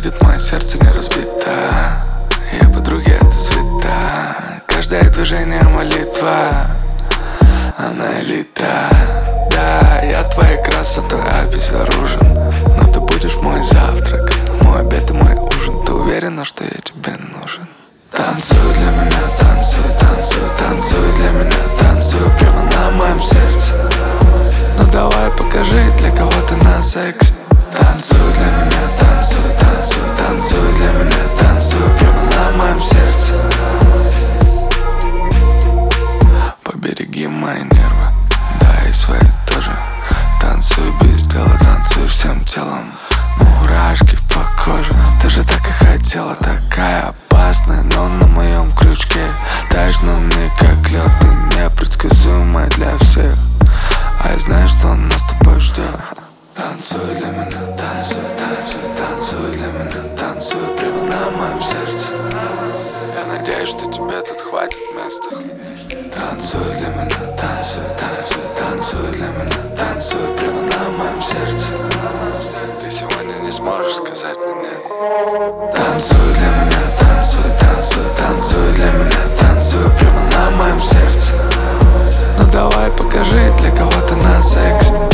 будет мое сердце не разбито. Я подруге это света. Каждое движение молитва. Она элита. Да, я твоей красотой обезоружен. Но ты будешь мой завтрак, мой обед и мой ужин. Ты уверена, что я тебе нужен? Танцуй для меня, танцуй, танцуй, танцуй для меня, танцуй прямо на моем сердце. Ну давай покажи, для кого ты на сексе. Танцуй для меня, танцуй, танцуй, танцуй для меня, танцуй прямо на моем сердце. Побереги мои нервы, да и свои тоже. Танцуй без дела, танцуй всем телом. Мурашки по коже, ты же так и хотела. Такая опасная, но на моем крючке. Таешь на мне как лед, ты непредсказуемая для всех. А я знаю, что нас с тобой ждет. Танцуй для меня, танцуй, танцуй, танцуй для меня, танцуй прямо на моем сердце. Я надеюсь, что тебе тут хватит места. Танцуй для меня, танцуй, танцуй, танцуй для меня, танцуй прямо на моем сердце. Ты сегодня не сможешь сказать мне нет. Танцуй для меня, танцуй, танцуй, танцуй для меня, танцуй прямо на моем сердце. Ну давай покажи, для кого ты на сексе.